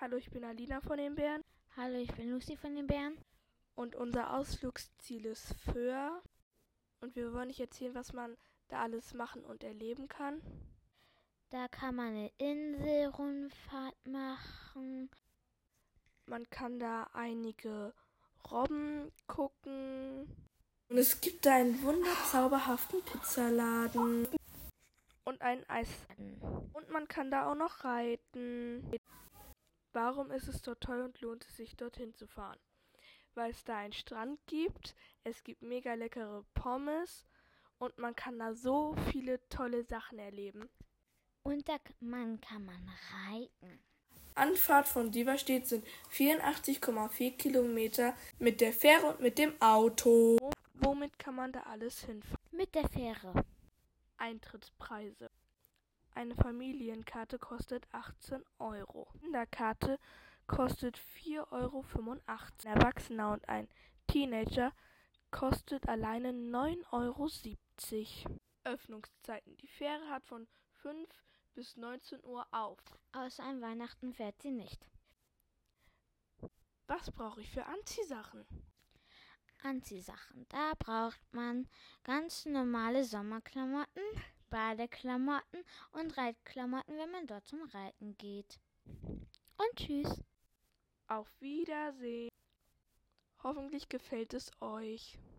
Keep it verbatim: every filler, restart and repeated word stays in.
Hallo, ich bin Alina von den Bären Hallo, ich bin Lucy von den Bären. und unser Ausflugsziel ist Föhr. Und wir wollen euch erzählen, was man da alles machen und erleben kann. Da kann man eine Inselrundfahrt machen. Man kann da einige Robben gucken. Und es gibt da einen wunderzauberhaften Pizzaladen und einen Eis. Und man kann da auch noch reiten. Warum ist es dort toll und lohnt es sich, dorthin zu fahren? Weil es da einen Strand gibt, es gibt mega leckere Pommes und man kann da so viele tolle Sachen erleben. Und da k- man kann man reiten. Anfahrt von Diverstedt sind vierundachtzig Komma vier Kilometer mit der Fähre und mit dem Auto. Womit kann man da alles hinfahren? Mit der Fähre. Eintrittspreise. Eine Familienkarte kostet achtzehn Euro. Eine Kinderkarte kostet vier Euro fünfundachtzig. Ein Erwachsener und ein Teenager kostet alleine neun Euro siebzig. Öffnungszeiten. Die Fähre hat von fünf bis neunzehn Uhr auf. Außer an Weihnachten fährt sie nicht. Was brauche ich für Anziehsachen? Anziehsachen. Da braucht man ganz normale Sommerklamotten, Badeklamotten und Reitklamotten, wenn man dort zum Reiten geht. Und tschüss. Auf Wiedersehen. Hoffentlich gefällt es euch.